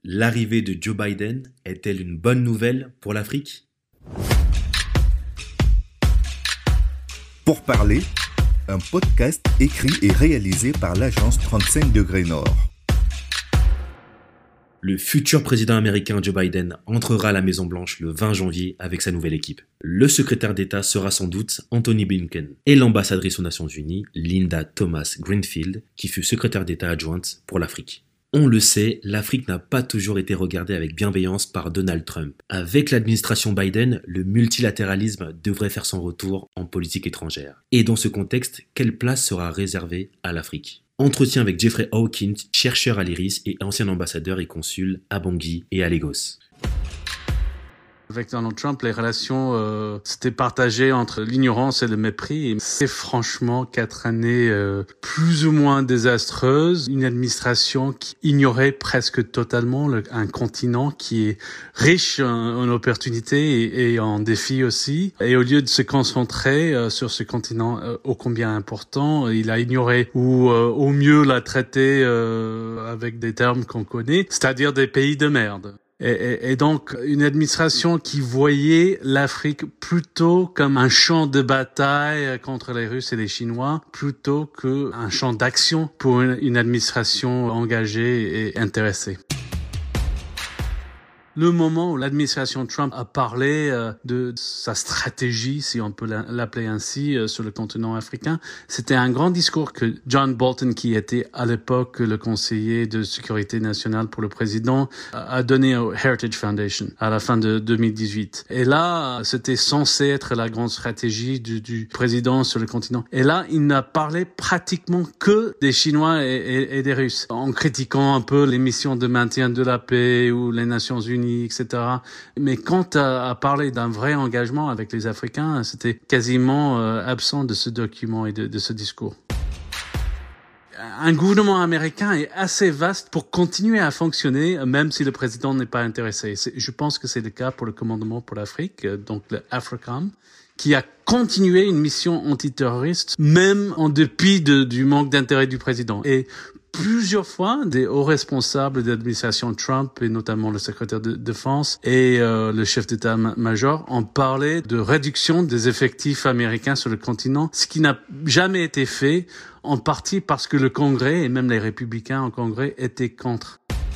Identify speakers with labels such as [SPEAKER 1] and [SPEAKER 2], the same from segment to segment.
[SPEAKER 1] L'arrivée de Joe Biden est-elle une bonne nouvelle pour l'Afrique ?
[SPEAKER 2] Pour parler, un podcast écrit et réalisé par l'agence 35 degrés Nord.
[SPEAKER 1] Le futur président américain Joe Biden entrera à la Maison-Blanche le 20 janvier avec sa nouvelle équipe. Le secrétaire d'État sera sans doute Antony Blinken et l'ambassadrice aux Nations Unies, Linda Thomas-Greenfield, qui fut secrétaire d'État adjointe pour l'Afrique. On le sait, l'Afrique n'a pas toujours été regardée avec bienveillance par Donald Trump. Avec l'administration Biden, le multilatéralisme devrait faire son retour en politique étrangère. Et dans ce contexte, quelle place sera réservée à l'Afrique ? Entretien avec Jeffrey Hawkins, chercheur à l'IRIS et ancien ambassadeur et consul à Bangui et à Lagos.
[SPEAKER 3] Avec Donald Trump, les relations s'étaient partagées entre l'ignorance et le mépris. Et c'est franchement 4 années plus ou moins désastreuses. Une administration qui ignorait presque totalement un continent qui est riche en opportunités et en défis aussi. Et au lieu de se concentrer sur ce continent ô combien important, il a ignoré ou au mieux l'a traité avec des termes qu'on connaît, c'est-à-dire des pays de merde. Et donc, une administration qui voyait l'Afrique plutôt comme un champ de bataille contre les Russes et les Chinois, plutôt qu'un champ d'action pour une administration engagée et intéressée. Le moment où l'administration Trump a parlé de sa stratégie, si on peut l'appeler ainsi, sur le continent africain, c'était un grand discours que John Bolton, qui était à l'époque le conseiller de sécurité nationale pour le président, a donné au Heritage Foundation à la fin de 2018. Et là, c'était censé être la grande stratégie du président sur le continent. Et là, il n'a parlé pratiquement que des Chinois et des Russes, en critiquant un peu les missions de maintien de la paix ou les Nations Unies, etc. Mais quand à parler d'un vrai engagement avec les Africains, c'était quasiment absent de ce document et de ce discours. Un gouvernement américain est assez vaste pour continuer à fonctionner, même si le président n'est pas intéressé. Je pense que c'est le cas pour le commandement pour l'Afrique, donc le AFRICOM, qui a continué une mission antiterroriste, même en dépit du manque d'intérêt du président. Et plusieurs fois, des hauts responsables de l'administration Trump, et notamment le secrétaire de défense et le chef d'état-major, ont parlé de réduction des effectifs américains sur le continent, ce qui n'a jamais été fait, en partie parce que le Congrès, et même les républicains au Congrès, étaient contre.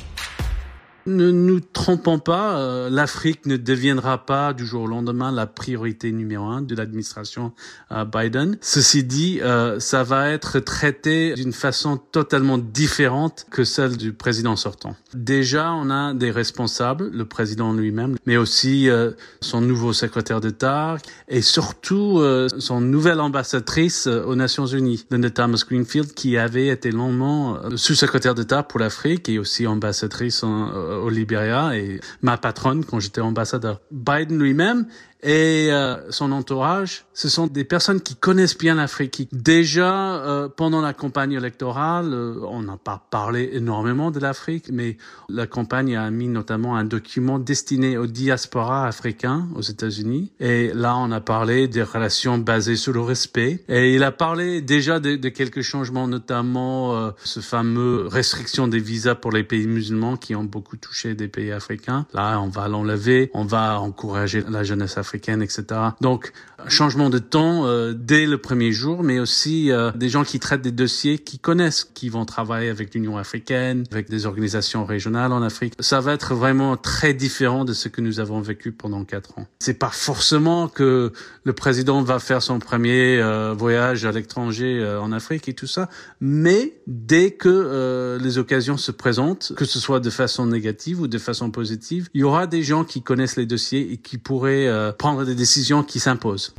[SPEAKER 3] Ne nous trompons pas, l'Afrique ne deviendra pas du jour au lendemain la priorité numéro 1 de l'administration Biden. Ceci dit, ça va être traité d'une façon totalement différente que celle du président sortant. Déjà, on a des responsables, le président lui-même, mais aussi son nouveau secrétaire d'État et surtout son nouvelle ambassadrice aux Nations Unies, Linda Thomas-Greenfield, qui avait été longuement sous-secrétaire d'État pour l'Afrique et aussi ambassadrice au Libéria et ma patronne quand j'étais ambassadeur. Biden lui-même et son entourage, ce sont des personnes qui connaissent bien l'Afrique. Déjà, pendant la campagne électorale, on n'a pas parlé énormément de l'Afrique, mais la campagne a mis notamment un document destiné aux diasporas africains aux États-Unis. Et là, on a parlé des relations basées sur le respect. Et il a parlé déjà de quelques changements, notamment ce fameux restriction des visas pour les pays musulmans qui ont beaucoup touché des pays africains. Là, on va l'enlever, on va encourager la jeunesse africaine, etc. Donc, changement de ton dès le premier jour, mais aussi des gens qui traitent des dossiers qui connaissent, qui vont travailler avec l'Union africaine, avec des organisations régionales en Afrique. Ça va être vraiment très différent de ce que nous avons vécu pendant 4 ans. C'est pas forcément que le président va faire son premier voyage à l'étranger en Afrique et tout ça, mais dès que les occasions se présentent, que ce soit de façon négative ou de façon positive, il y aura des gens qui connaissent les dossiers et qui pourraient prendre des décisions qui s'imposent.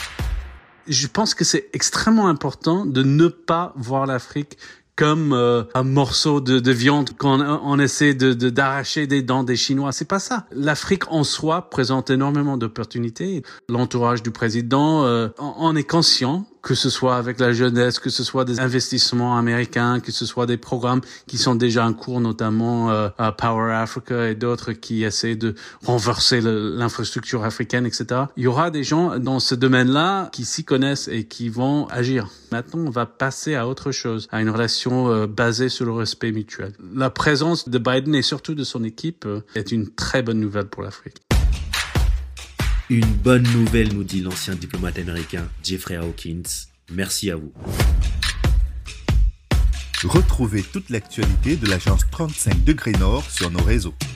[SPEAKER 3] Je pense que c'est extrêmement important de ne pas voir l'Afrique comme un morceau de viande qu'on essaie d'arracher des dents des Chinois. C'est pas ça. L'Afrique en soi présente énormément d'opportunités. L'entourage du président en est conscient que ce soit avec la jeunesse, que ce soit des investissements américains, que ce soit des programmes qui sont déjà en cours, notamment à Power Africa et d'autres qui essaient de renverser l'infrastructure africaine, etc. Il y aura des gens dans ce domaine-là qui s'y connaissent et qui vont agir. Maintenant, on va passer à autre chose, à une relation basée sur le respect mutuel. La présence de Biden et surtout de son équipe est une très bonne nouvelle pour l'Afrique.
[SPEAKER 1] Une bonne nouvelle, nous dit l'ancien diplomate américain Jeffrey Hawkins. Merci à vous.
[SPEAKER 2] Retrouvez toute l'actualité de l'agence 35 degrés Nord sur nos réseaux.